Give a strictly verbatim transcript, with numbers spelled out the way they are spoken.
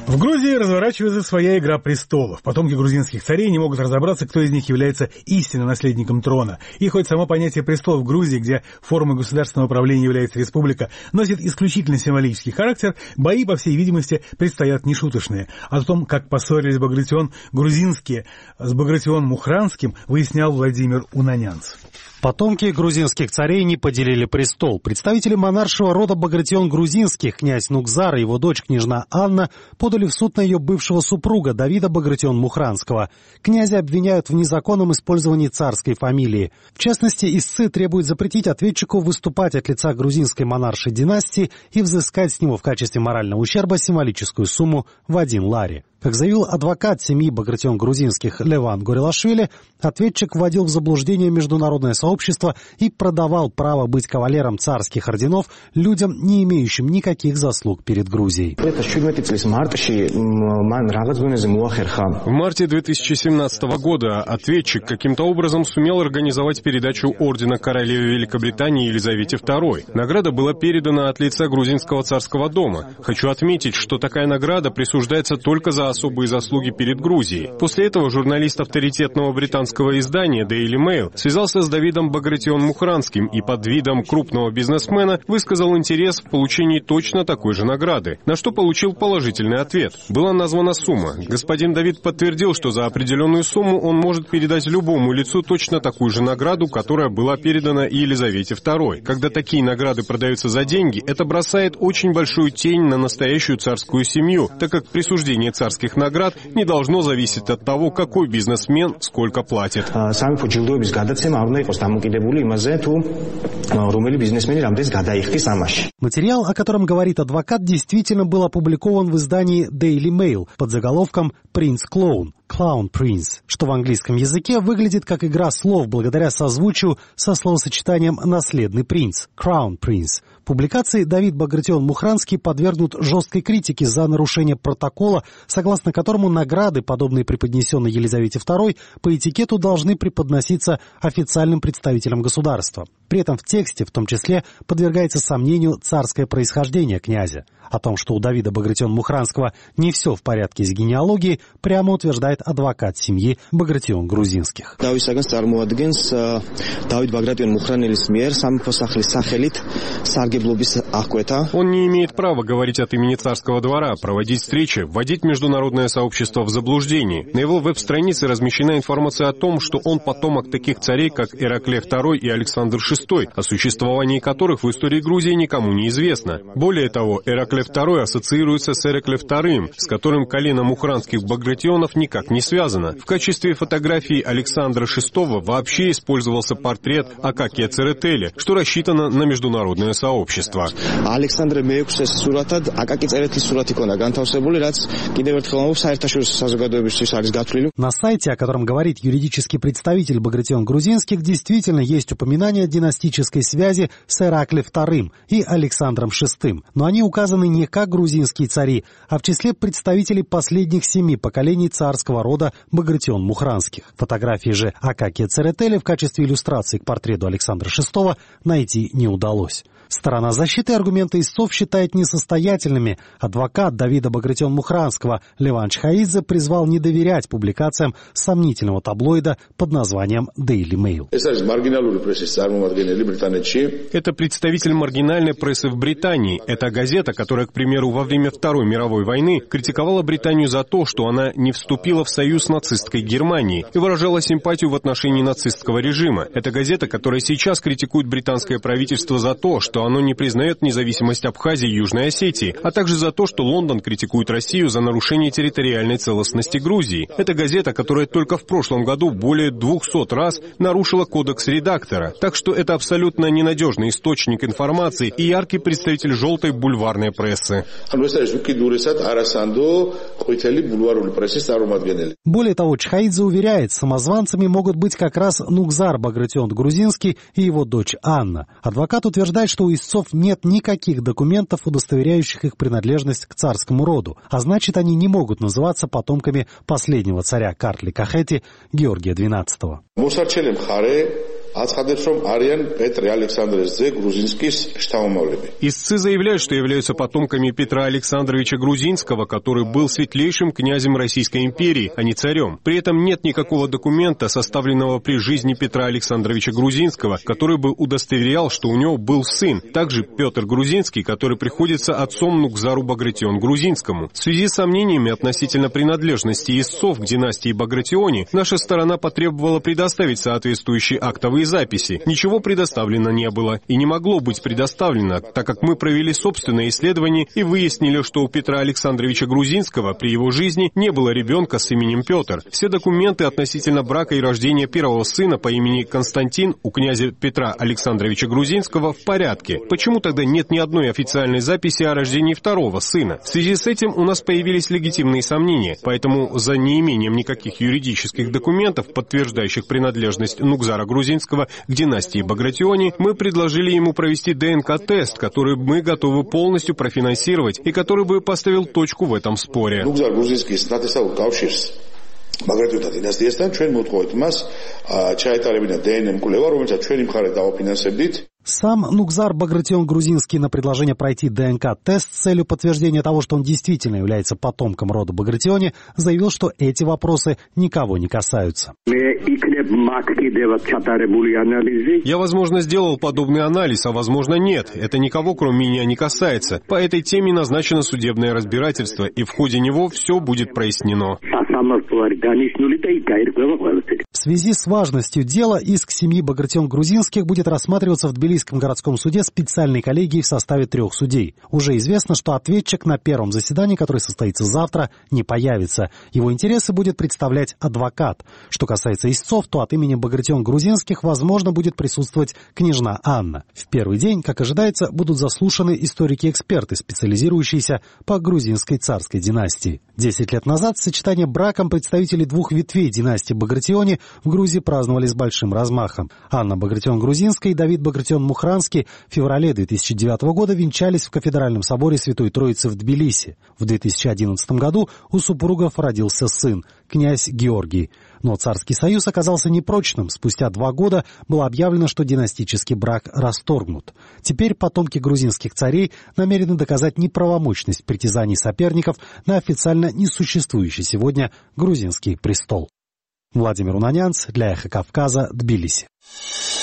В Грузии разворачивается своя игра престолов. Потомки грузинских царей не могут разобраться, кто из них является истинным наследником трона. И хоть само понятие престола в Грузии, где формой государственного правления является республика, носит исключительно символический характер, бои, по всей видимости, предстоят нешуточные. О том, как поссорились Багратион грузинские с Багратион Мухранским, выяснял Владимир Унанянц. Потомки грузинских царей не поделили престол. Представители монаршего рода Багратион грузинских, князь Нукзар и его дочь княжна Анна, подали в суд на ее бывшего супруга Давида Багратион Мухранского. Князя обвиняют в незаконном использовании царской фамилии. В частности, истцы требуют запретить ответчику выступать от лица грузинской монаршей династии и взыскать с него в качестве морального ущерба символическую сумму в один лари. Как заявил адвокат семьи Багратион грузинских Леван Горелашвили, ответчик вводил в заблуждение международное сообщество и продавал право быть кавалером царских орденов людям, не имеющим никаких заслуг перед Грузией. В марте две тысячи семнадцатого года ответчик каким-то образом сумел организовать передачу ордена королеве Великобритании Елизавете второй. Награда была передана от лица грузинского царского дома. Хочу отметить, что такая награда присуждается только за особые заслуги перед Грузией. После этого журналист авторитетного британского издания Daily Mail связался с Давидом Багратион Мухранским и под видом крупного бизнесмена высказал интерес в получении точно такой же награды, на что получил положительный ответ. Была названа сумма. Господин Давид подтвердил, что за определенную сумму он может передать любому лицу точно такую же награду, которая была передана Елизавете второй. Когда такие награды продаются за деньги, это бросает очень большую тень на настоящую царскую семью, так как присуждение царских наград не должно зависеть от того, какой бизнесмен сколько платит. Материал, о котором говорит адвокат, действительно был опубликован в издании Daily Mail под заголовком «Принц Клоун». Clown Prince, что в английском языке выглядит как игра слов благодаря созвучию со словосочетанием «наследный принц» – Crown Prince. Публикации Давид Багратион Мухранский подвергнут жесткой критике за нарушение протокола, согласно которому награды, подобные преподнесенной Елизавете второй, по этикету должны преподноситься официальным представителям государства. При этом в тексте, в том числе, подвергается сомнению царское происхождение князя. О том, что у Давида Багратион Мухранского не все в порядке с генеалогией, прямо утверждает адвокат семьи Багратион грузинских. Он не имеет права говорить от имени царского двора, проводить встречи, вводить международное сообщество в заблуждение. На его веб-странице размещена информация о том, что он потомок таких царей, как Ираклий второй и Александр шестой, о существовании которых в истории Грузии никому не известно. Более того, Ираклий второй ассоциируется с Ираклием вторым, с которым колено мухранских багратионов никак не связано. В качестве фотографии Александра шестого вообще использовался портрет Акакия Церетели, что рассчитано на международное сообщество. На сайте, о котором говорит юридический представитель Багратион грузинских, действительно есть упоминание о династической связи с Ираклием вторым и Александром шестым, но они указаны не как грузинские цари, а в числе представителей последних семи поколений царского рода Багратион Мухранских. Фотографии же Акакия Церетели в качестве иллюстрации к портрету Александра шестого найти не удалось. Сторона защиты аргументы истцов считает несостоятельными. Адвокат Давида Багратион Мухранского Леван Чхаидзе призвал не доверять публикациям сомнительного таблоида под названием Daily Mail. Это представитель маргинальной прессы в Британии. Это газета, которая, к примеру, во время Второй мировой войны критиковала Британию за то, что она не вступила в союз с нацистской Германией и выражала симпатию в отношении нацистского режима. Это газета, которая сейчас критикует британское правительство за то, что оно не признает независимость Абхазии и Южной Осетии, а также за то, что Лондон критикует Россию за нарушение территориальной целостности Грузии. Это газета, которая только в прошлом году более двухсот раз нарушила кодекс редактора. Так что это абсолютно ненадежный источник информации и яркий представитель желтой бульварной прессы. Более того, Чхаидзе уверяет, самозванцами могут быть как раз Нукзар Багратион грузинский и его дочь Анна. Адвокат утверждает, что у истцов нет никаких документов, удостоверяющих их принадлежность к царскому роду, а значит, они не могут называться потомками последнего царя Картли Кахети Георгия двенадцатого. Истцы заявляют, что являются потомками Петра Александровича Грузинского, который был светлейшим князем Российской империи, а не царем. При этом нет никакого документа, составленного при жизни Петра Александровича Грузинского, который бы удостоверял, что у него был сын. Также Петр Грузинский, который приходится отцом Нукзару Багратион Грузинскому. В связи с сомнениями относительно принадлежности истцов к династии Багратиони, наша сторона потребовала предоставить соответствующие актовые записи. Ничего предоставлено не было и не могло быть предоставлено, так как мы провели собственное исследование и выяснили, что у Петра Александровича Грузинского при его жизни не было ребенка с именем Петр. Все документы относительно брака и рождения первого сына по имени Константин у князя Петра Александровича Грузинского в порядке. Почему тогда нет ни одной официальной записи о рождении второго сына? В связи с этим у нас появились легитимные сомнения, поэтому за неимением никаких юридических документов, подтверждающих принадлежность Нукзара Грузинского к династии Багратиони, мы предложили ему провести ДНК-тест, который мы готовы полностью профинансировать и который бы поставил точку в этом споре. Bagratионთა დინასტიასთან ჩვენ მოვთხოვეთ მას ჩაეტარებინა დე ენ ემ კვლევა, რომელსაც ჩვენი მხარე დავაფინანსებდით. Сам Нукзар Багратион Грузинский на предложение пройти ДНК-тест с целью подтверждения того, что он действительно является потомком рода Багратиони, заявил, что эти вопросы никого не касаются. Я, возможно, сделал подобный анализ, а возможно нет. Это никого, кроме меня, не касается. По этой теме назначено судебное разбирательство, и в ходе него все будет прояснено. В связи с важностью дела иск семьи Багратион-Грузинских будет рассматриваться в Тбилисском городском суде специальной коллегии в составе трех судей. Уже известно, что ответчик на первом заседании, которое состоится завтра, не появится. Его интересы будет представлять адвокат. Что касается истцов, то от имени Багратион-Грузинских, возможно, будет присутствовать княжна Анна. В первый день, как ожидается, будут заслушаны историки-эксперты, специализирующиеся по грузинской царской династии. Десять лет назад сочетание браком представителей двух ветвей династии Багратиони в Грузии праздновали с большим размахом. Анна Багратион-Грузинская и Давид Багратион-Мухранский в феврале две тысячи девятого года венчались в кафедральном соборе Святой Троицы в Тбилиси. В две тысячи одиннадцатом году у супругов родился сын, князь Георгий. Но царский союз оказался непрочным. Спустя два года было объявлено, что династический брак расторгнут. Теперь потомки грузинских царей намерены доказать неправомочность притязаний соперников на официально несуществующий сегодня грузинский престол. Владимир Унанянц для Эхо Кавказа, Тбилиси.